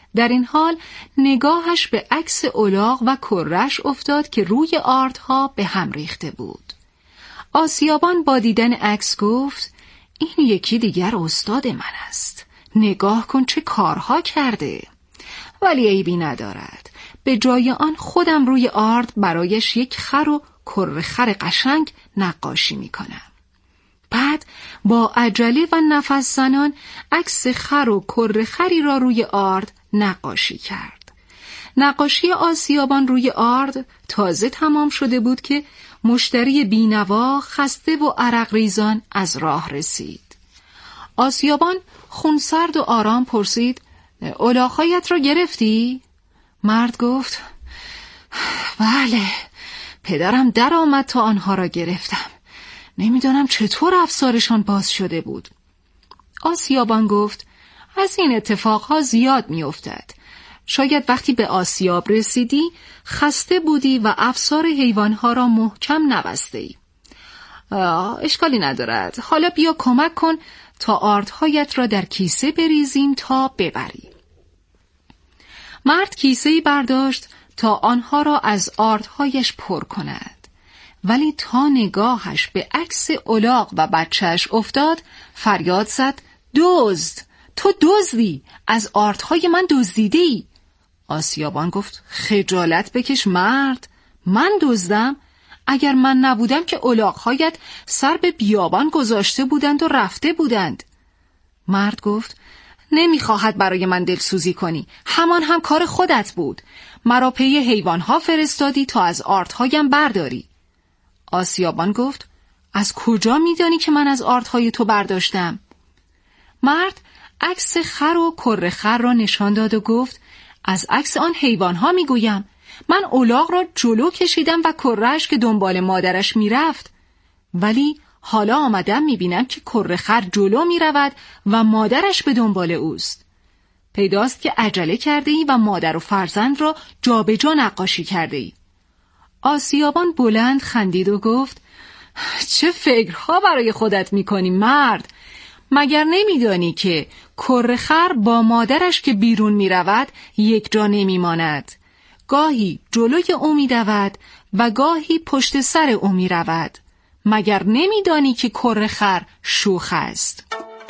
در این حال نگاهش به عکس الاغ و کره‌اش افتاد که روی آردها به هم ریخته بود. آسیابان با دیدن عکس گفت: این یکی دیگر استاد من است. نگاه کن چه کارها کرده. ولی عیبی ندارد. به جای آن خودم روی آرد برایش یک خر و کره خر قشنگ نقاشی میکنم. بعد با عجله و نفس زنان عکس خر و کره خری را روی آرد نقاشی کرد. نقاشی آسیابان روی آرد تازه تمام شده بود که مشتری بینوا خسته و عرق ریزان از راه رسید. آسیابان خونسرد و آرام پرسید: الاغ‌هایت را گرفتی؟ مرد گفت: بله، پدرم در آمد تا آنها را گرفتم. نمیدانم چطور افسارشان باز شده بود. آسیابان گفت: از این اتفاقها زیاد میافتد. شاید وقتی به آسیاب رسیدی خسته بودی و افسار حیوانها را محکم نبسته ای. اشکالی ندارد. حالا بیا کمک کن تا آردهایت را در کیسه بریزیم تا ببری. مرد کیسه‌ای برداشت تا آنها را از آردهایش پر کند. ولی تا نگاهش به عکس الاغ و بچهش افتاد فریاد زد: دزد! تو دزدی! از آردهای من دزدیدی! آسیابان گفت: خجالت بکش مرد، من دزدم؟ اگر من نبودم که الاغ‌هایت سر به بیابان گذاشته بودند و رفته بودند. مرد گفت: نمیخواهد برای من دلسوزی کنی، همان هم کار خودت بود. مرا پی حیوانها فرستادی تا از آردهایم برداری. آسیابان گفت: از کجا میدانی که من از آردهای تو برداشتم؟ مرد عکس خر و کره خر را نشان داد و گفت: از عکس آن حیوانها میگویم. من الاغ را جلو کشیدم و کره‌اش که دنبال مادرش میرفت. ولی حالا آمدم میبینم که کره خر جلو میرود و مادرش به دنبال اوست. پیداست که عجله کرده ای و مادر و فرزند را جابجا نقاشی کرده ای. آسیابان بلند خندید و گفت: چه فکرها برای خودت میکنی مرد؟ مگر نمیدانی که کره خر با مادرش که بیرون میرود یک جا نمیماند؟ گاهی جلوی او میدود و گاهی پشت سر او میرود. مگر نمیدانی که کره خر شوخ است؟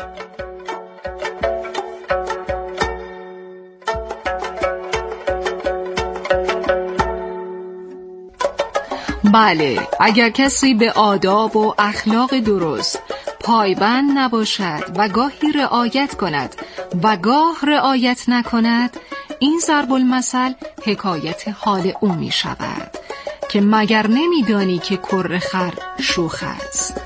بله، اگر کسی به آداب و اخلاق درست پایبند نباشد و گاهی رعایت کند و گاه رعایت نکند، این ضرب المثل حکایت حال او می شود که مگر نمیدانی که کره خر شوخ است.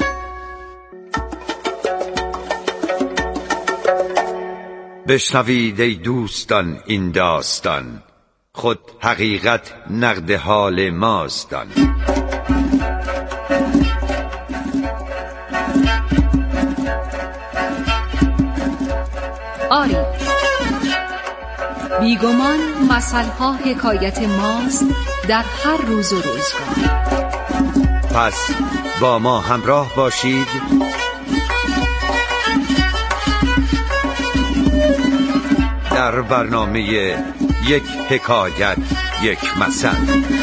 بشنوید ای دوستان این داستان، خود حقیقت نقد حال ماستان. آری، بیگمان مثلها حکایت ماست در هر روز و روزگار. پس با ما همراه باشید در برنامه یک حکایت یک مثل.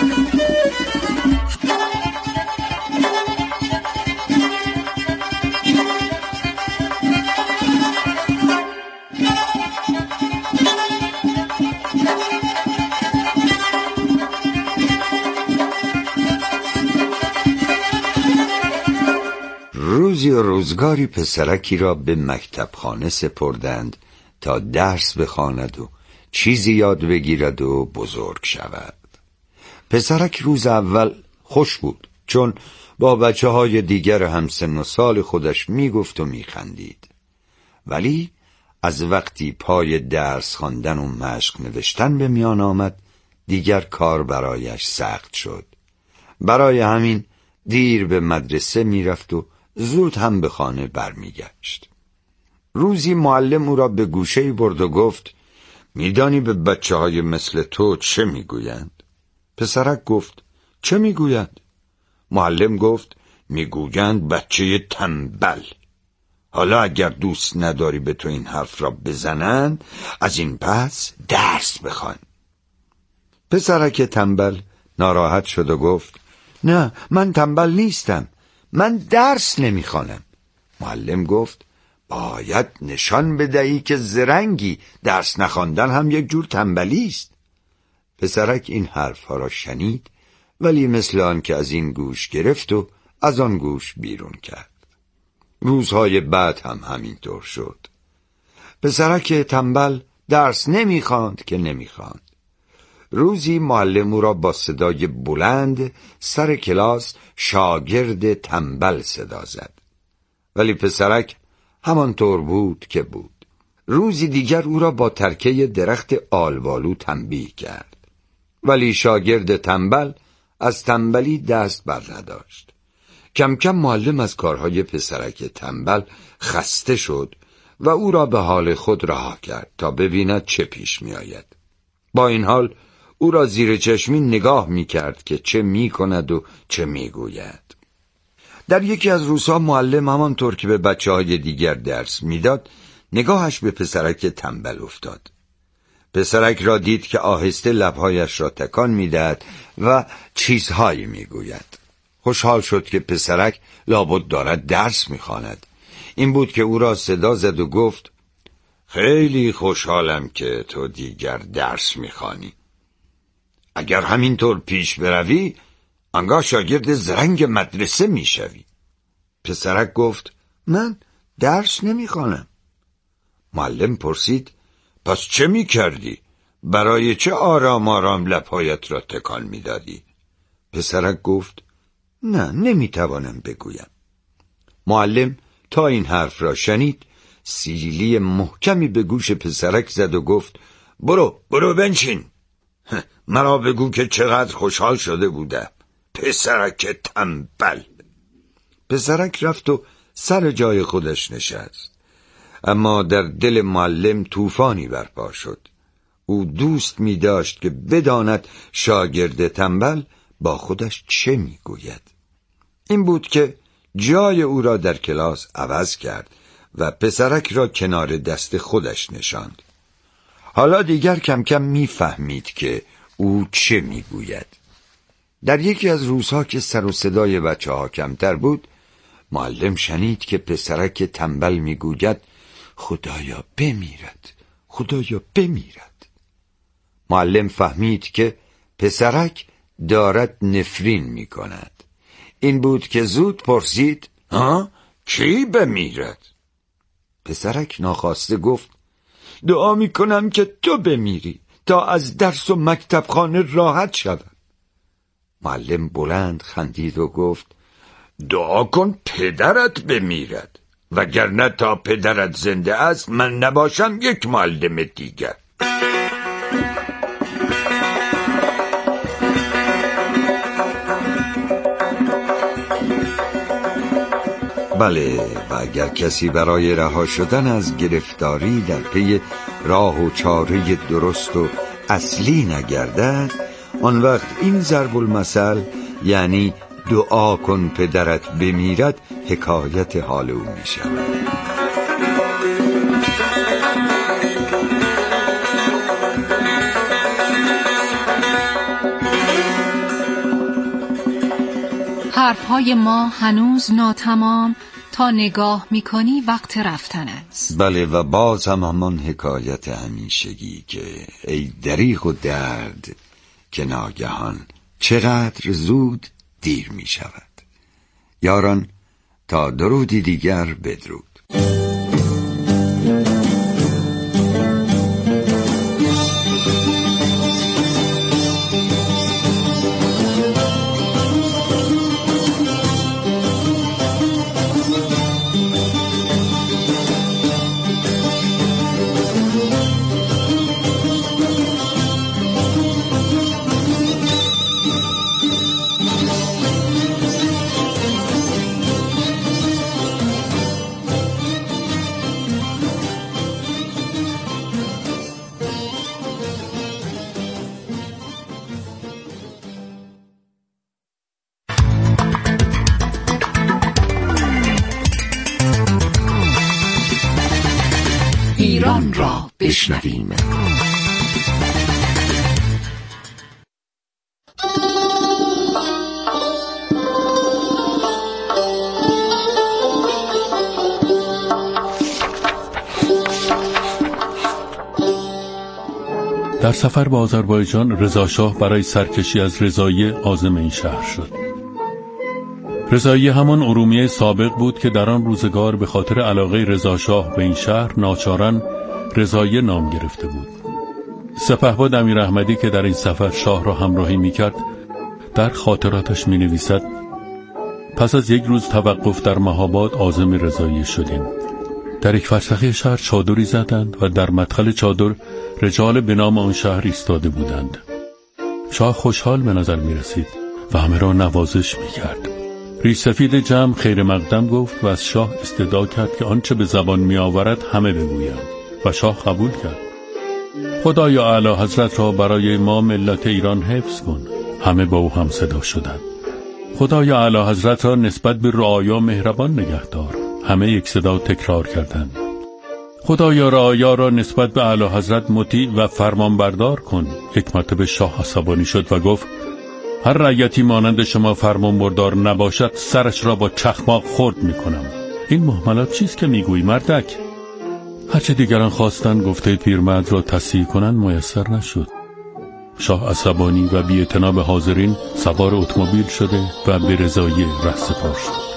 روزی و روزگاری پسرکی را به مکتبخانه سپردند تا درس بخواند و چیزی یاد بگیرد و بزرگ شود. پسرک روز اول خوش بود، چون با بچه‌های دیگر همسن و سال خودش میگفت و میخندید. ولی از وقتی پای درس خواندن و مشق نوشتن به میان آمد، دیگر کار برایش سخت شد. برای همین دیر به مدرسه میرفت و زود هم به خانه برمیگشت. روزی معلم او را به گوشه‌ای برد و گفت: میدانی به بچه‌های مثل تو چه میگویند؟ پسرک گفت: چه میگویند؟ معلم گفت: میگویند بچه تنبل. حالا اگر دوست نداری به تو این حرف را بزنند، از این پس درس بخوان. پسرک تنبل ناراحت شد و گفت نه، من تنبل نیستم، من درس نمیخوانم. معلم گفت باید نشان بدهی که زرنگی، درس نخواندن هم یک جور تنبلی است. پسرک این حرفها را شنید، ولی مثل آن که از این گوش گرفت و از آن گوش بیرون کرد. روزهای بعد هم همینطور شد. پسرک تنبل درس نمیخواند که نمیخواند. روزی معلم او را با صدای بلند سر کلاس شاگرد تنبل صدا زد، ولی پسرک همانطور بود که بود. روزی دیگر او را با ترکه درخت آلبالو تنبیه کرد، ولی شاگرد تنبل از تنبلی دست بر نداشت. کم کم معلم از کارهای پسرک تنبل خسته شد و او را به حال خود رها کرد تا ببیند چه پیش می آید. با این حال او را زیر چشمی نگاه می کرد که چه می کند و چه می گوید. در یکی از روزها معلم همانطور که به بچه‌های دیگر درس میداد، نگاهش به پسرک تنبل افتاد. پسرک را دید که آهسته لبهایش را تکان میدهد و چیزهایی میگوید. خوشحال شد که پسرک لابد دارد درس میخواند. این بود که او را صدا زد و گفت خیلی خوشحالم که تو دیگر درس میخوانی. اگر همینطور پیش بروی، انگار شاگرد زرنگ مدرسه میشوی. پسرک گفت من درس نمیخوانم. معلم پرسید پس چه میکردی؟ برای چه آرام آرام لبهایت را تکان میدادی؟ پسرک گفت نه، نمیتوانم بگویم. معلم تا این حرف را شنید، سیلی محکمی به گوش پسرک زد و گفت برو بنشین. مرا بگو که چقدر خوشحال شده بودم، پسرک تنبل. پسرک رفت و سر جای خودش نشست، اما در دل معلم طوفانی برپا شد. او دوست می داشت که بداند شاگرد تنبل با خودش چه می گوید. این بود که جای او را در کلاس عوض کرد و پسرک را کنار دست خودش نشاند. حالا دیگر کم کم می فهمید که او چه می گوید. در یکی از روزها که سر و صدای بچه ها کمتر بود، معلم شنید که پسرک تنبل می گوید خدایا بمیرد، خدایا بمیرد. معلم فهمید که پسرک دارد نفرین می کند. این بود که زود پرسید کی بمیرد؟ پسرک ناخواسته گفت دعا می کنم که تو بمیری تا از درس و مکتب خانه راحت شدم. معلم بلند خندید و گفت دعا کن پدرت بمیرد، وگرنه تا پدرت زنده است من نباشم یک معلم دیگر. بله، و اگر کسی برای رها شدن از گرفتاری در پی راه و چاره درست و اصلی نگردد، آن وقت این ضرب المثل، یعنی دعا کن پدرت بمیرد، حکایت حال او می شود. حرفهای ما هنوز ناتمام، تا نگاه میکنی وقت رفتن است. بله، و باز هم همان حکایت همیشگی که ای دریغ و درد که ناگهان چقدر زود دیر می شود. یاران، تا درودی دیگر بدرود. بشنویم. در سفر به آذربایجان رضاشاه برای سرکشی از رضایی عازم این شهر شد. رضایی همان ارومیه سابق بود که در آن روزگار به خاطر علاقه رضاشاه به این شهر ناچارن رضایی نام گرفته بود. سپهبد امیر احمدی که در این سفر شاه را همراهی میکرد در خاطراتش می نویسد: پس از یک روز توقف در مهاباد عازم رضایی شدیم. در یک فرسخی شهر چادری زدند و در مدخل چادر رجال به نام آن شهر ایستاده بودند. شاه خوشحال به نظر می رسید و همه را نوازش می کرد. ریشسفید جمع خیر مقدم گفت و از شاه استدعا کرد که آنچه به زبان می آورد همه بگویند و شاه قبول کرد. خدایا اعلی حضرت را برای ما ملت ایران حفظ کن. همه با او هم صدا شدند. خدایا اعلی حضرت را نسبت به رعایا مهربان نگهدار. همه یک صدا تکرار کردند. خدایا رعایا را نسبت به اعلی حضرت مطیع و فرمانبردار کن. یک مرتبه شاه عصبانی شد و گفت: هر رعیتی مانند شما فرمانبردار نباشد سرش را با چخماق خرد میکنم. این مهملات چیست که میگویی مردک؟ هرچه دیگران خواستند گفته پیرمرد را تصحیح کنند میسر نشد. شاه عصبانی و بی اعتنا به حاضرین سوار اتومبیل شده و به رضایی رهسپار شد.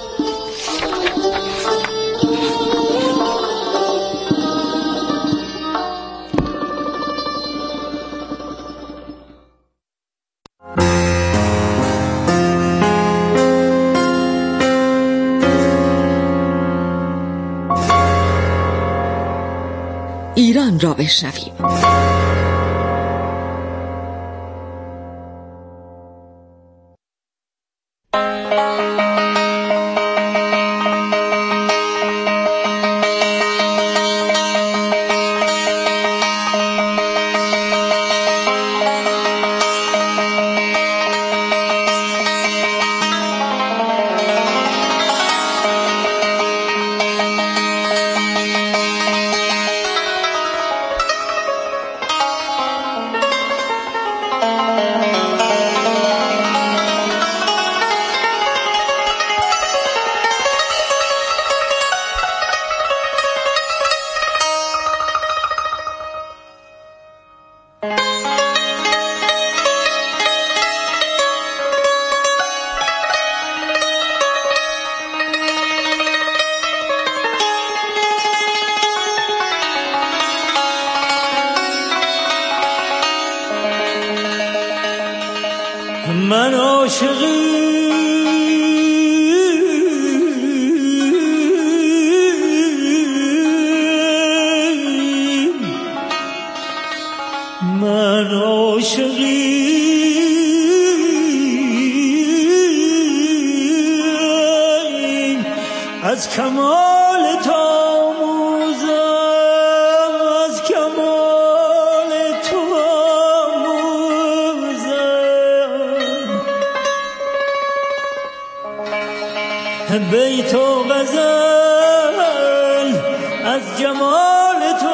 ایران را بشنویم. من عاشقی از کمال تاموزم، از کمال تو آموزم، بیت و غزل از جمال تو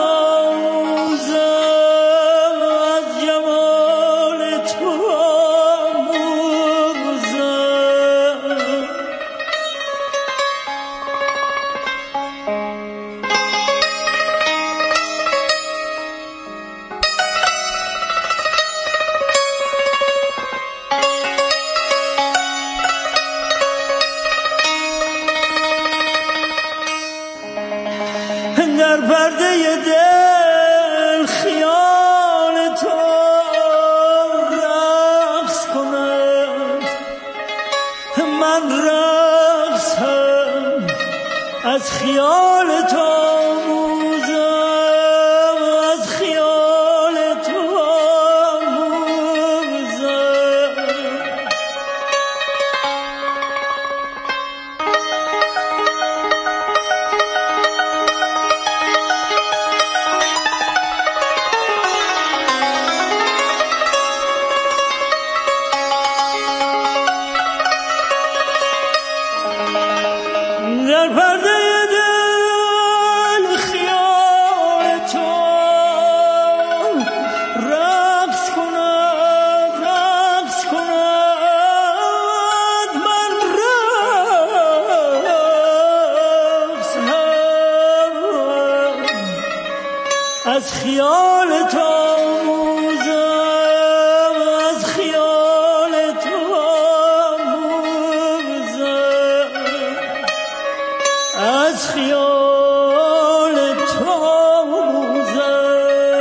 آموزم، از جمال تو آموزم. در پرده دل خیال تو رقص کند، من رقصم از خیال تو آموزم، از خیال تو آموزم. در پرده دل از خیال تو موزم، از خیال تو موزم، از خیال تو موزم.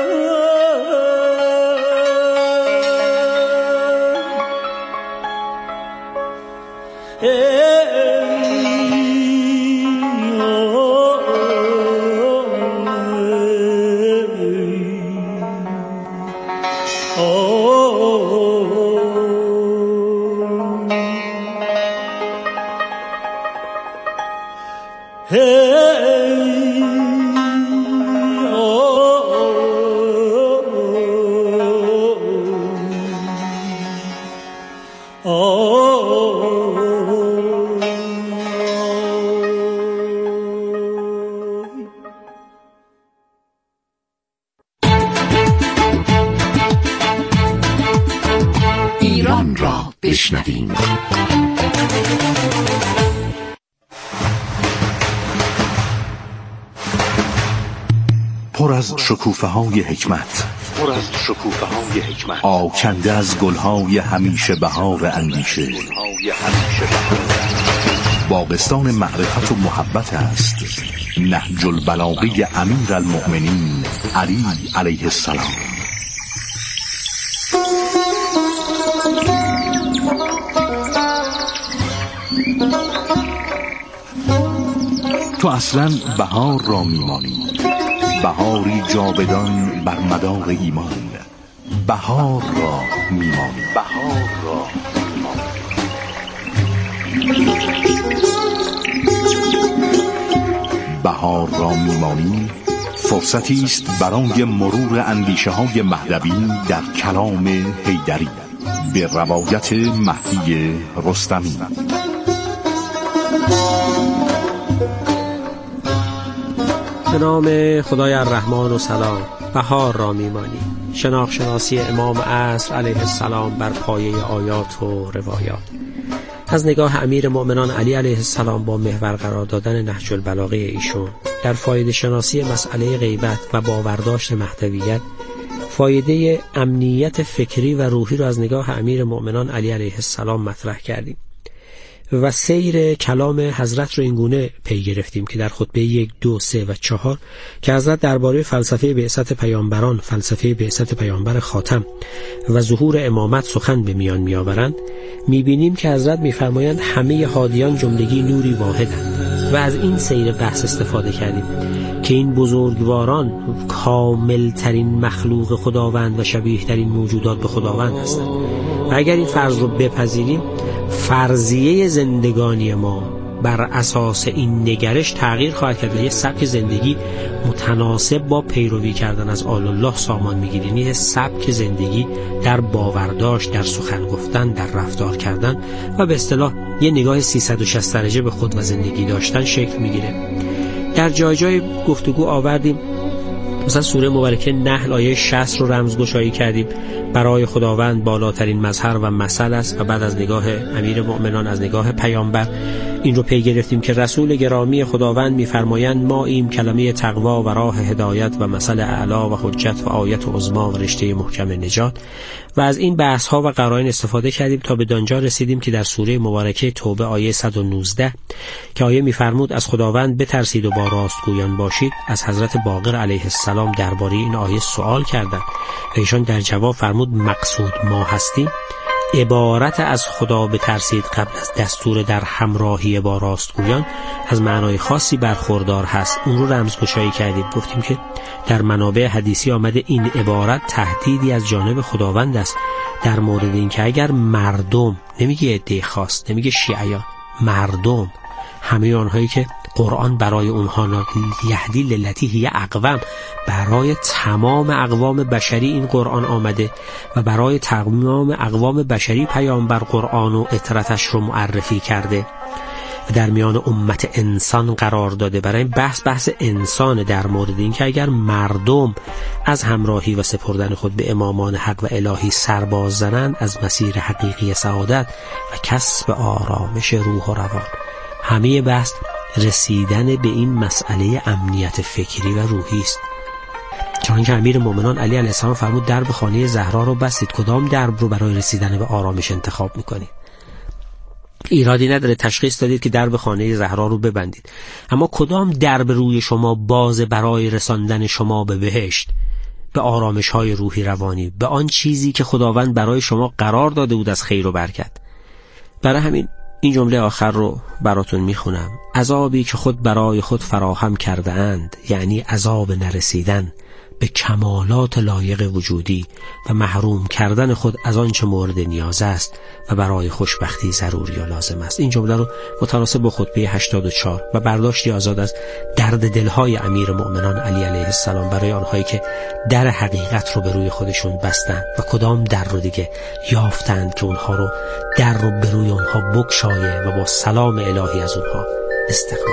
ایران را بشنویم. پر از شکوفه‌های حکمت، آکنده از گل‌های همیشه بهار اندیشه. باغستان معرفت و محبت است نهج البلاغه امیرالمؤمنین علی علیه السلام. تو اصلا بهار را میمانی، بهاری جاودان بر مدار ایمان. بهار را میمانی، بهار را بهار را میمانی. فرصتی است برای مرور اندیشه های مهدوی در کلام حیدری به روایت مهدی رستمی. به نام خدای الرحمن و سلام. بهار را میمانی. شناخت امام عصر علیه السلام بر پایه آیات و روایات. از نگاه امیر مؤمنان علی علیه السلام با محور قرار دادن نهج البلاغه ایشون در فایده شناسی مسئله غیبت و باورداشت مهدویت، فایده امنیت فکری و روحی را از نگاه امیر مؤمنان علی علیه السلام مطرح کردیم و سیر کلام حضرت رو اینگونه پی گرفتیم که در خطبه 1، 2، 3 و 4 که حضرت درباره فلسفه بعثت پیامبران، فلسفه بعثت پیامبر خاتم و ظهور امامت سخن به میان میآورند، میبینیم که حضرت میفرمایند همه هادیان جملگی نوری واحدند و از این سیر بحث استفاده کردیم که این بزرگواران کامل ترین مخلوق خداوند و شبیه ترین موجودات به خداوند هستند و اگر این فرض رو بپذیریم، فرضیه زندگانی ما بر اساس این نگرش تغییر خواهد کرد و یه سبک زندگی متناسب با پیروی کردن از آل الله سامان میگیره. یعنی سبک زندگی در باورداشت، در سخن گفتن، در رفتار کردن و به اصطلاح یه نگاه 360 درجه به خود و زندگی داشتن شکل میگیره. در جای جای گفتگو آوردیم، مثلا سوره مبارکه نحل آیه 60 رو رمزگشایی کردیم. برای خداوند بالاترین مظهر و مثل است و بعد از نگاه امیر مؤمنان، از نگاه پیامبر، این رو پی گرفتیم که رسول گرامی خداوند می‌فرمایند ما ایم کلمه تقوا و راه هدایت و مثل اعلی و حجت و آیت عظمی و رشته محکم نجات و از این بحث‌ها و قرائن استفاده کردیم تا به دانجا رسیدیم که در سوره مبارکه توبه آیه 119 که آیه می‌فرمود از خداوند بترسید و با راستگویان باشید، از حضرت باقر علیه السلام درباره این آیه سوال کردند و ایشان در جواب فرمود مقصود ما هستیم عبارت از خدا بترسید قبل از دستور در همراهی با راستگویان از معنای خاصی برخوردار هست. اون رو رمزگشایی کردیم، گفتیم که در منابع حدیثی آمده این عبارت تهدیدی از جانب خداوند است در مورد این که اگر مردم، نمیگه عده خاص، نمیگه شیعیان، مردم، همه آنهایی که قرآن برای اونها یهدی للتی هی اقوم، برای تمام اقوام بشری این قرآن آمده و برای تمام اقوام بشری پیامبر قرآن و اطرتش رو معرفی کرده و در میان امت انسان قرار داده. برای بحث انسان در مورد این که اگر مردم از همراهی و سپردن خود به امامان حق و الهی سرباز زنند از مسیر حقیقی سعادت و کسب آرامش روح و روان، همه بحث رسیدن به این مسئله امنیت فکری و روحی است. چنانکه امیر مومنان علی علیه السلام فرمود درب خانه زهرا رو بستید، کدام درب رو برای رسیدن به آرامش انتخاب میکنید؟ ایرادی نداره تشخیص دادید که درب خانه زهرا رو ببندید، اما کدام درب روی شما باز برای رساندن شما به بهشت، به آرامش های روحی روانی، به آن چیزی که خداوند برای شما قرار داده بود از خیر و برکت؟ برای همین این جمله آخر رو براتون میخونم: عذابی که خود برای خود فراهم کرده اند، یعنی عذاب نرسیدن به کمالات لایق وجودی و محروم کردن خود از آن چه مورد نیاز است و برای خوشبختی ضروری و لازم است. این جمله رو متناسب با خطبه 84 و برداشتی آزاد از درد دلهای امیر مؤمنان علی علیه السلام برای آنهایی که در حقیقت رو به روی خودشون بستند و کدام در رو دیگه یافتند که اونها رو در رو به روی اونها بگشایه و با سلام الهی از اونها استقبال.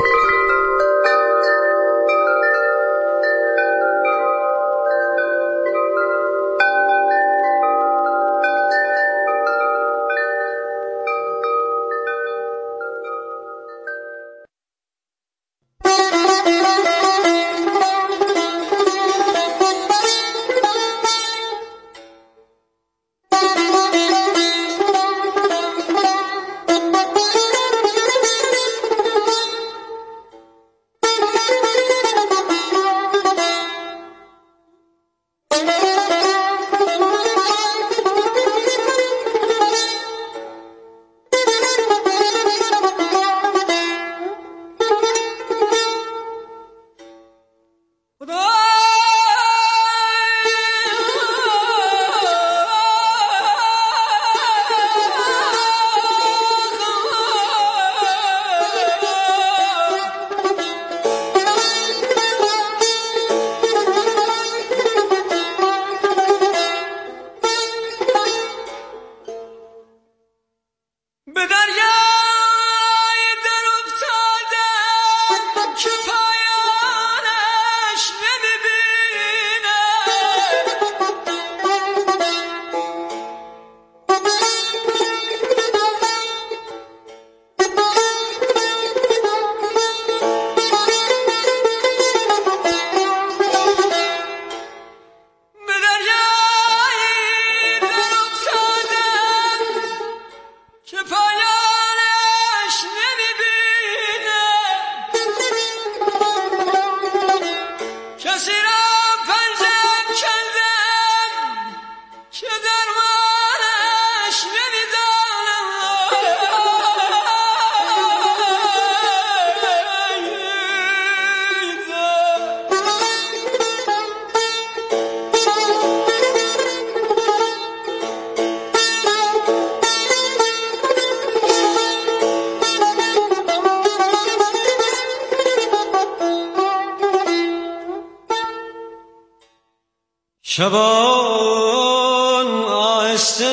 شبان آهسته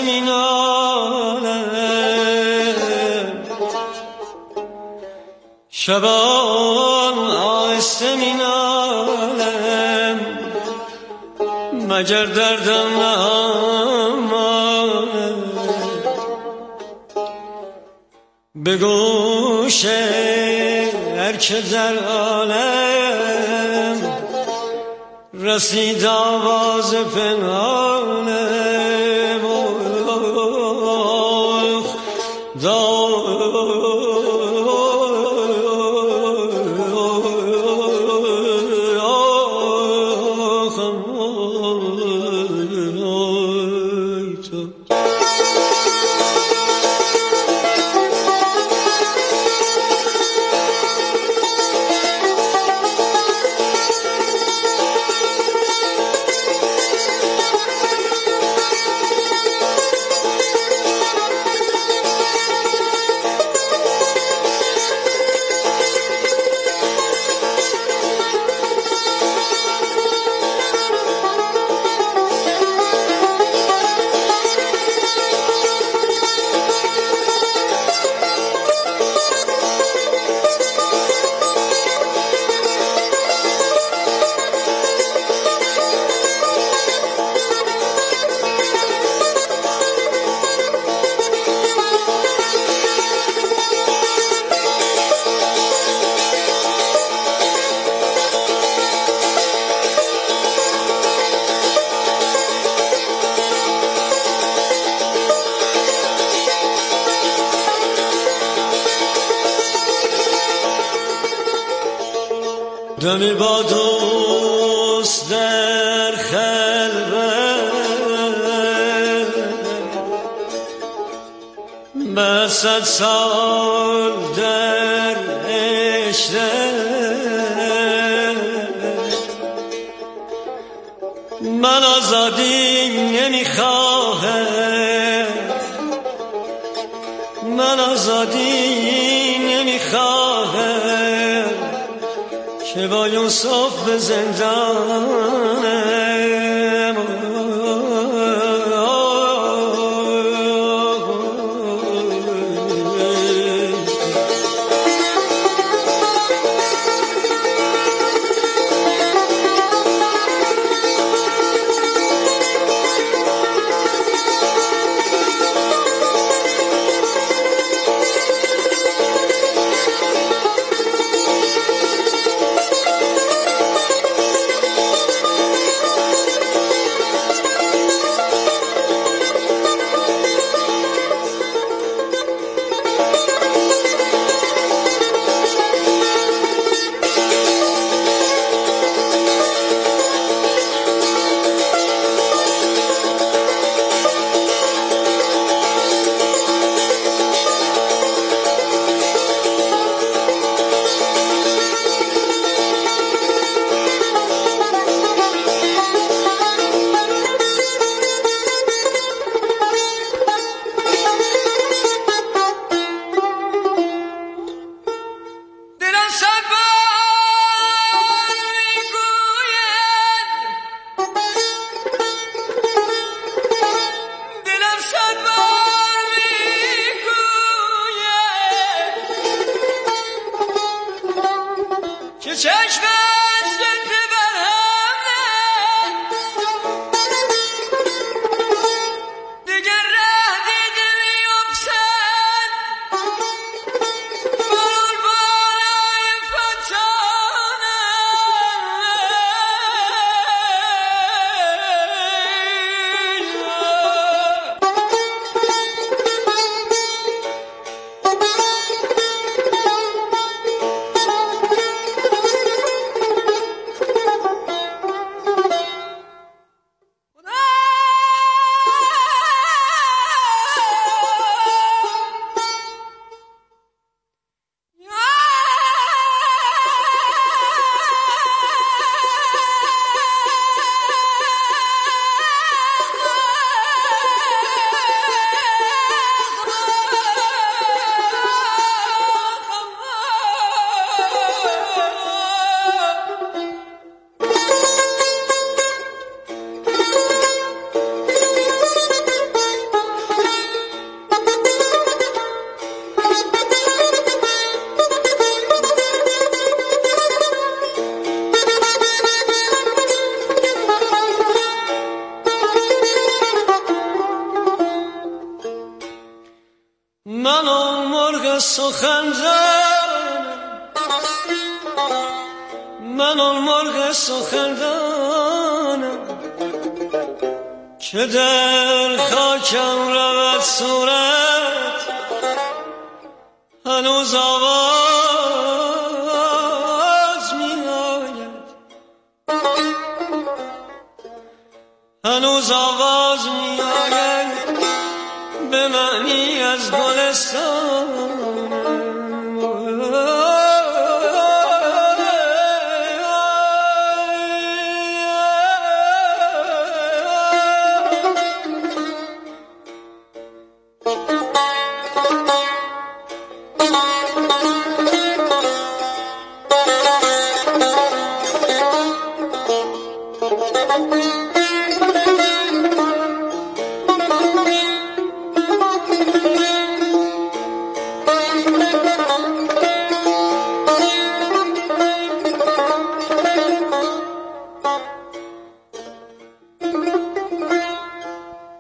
مینالم، شبان آهسته مینالم، مگر دردم نامد به گوش هر که در عالم، رسید آواز پنهانم. دمی با دوست در خلوت به 100 سال در عشرت من آزادی نمیخواهم من آزادی نمیخواهم که با یوسف به زندانم من آن مرغ سخندانم که در خاکم رود صورت هنوز آواز می آید هنوز آواز می آید به معنی از گلستان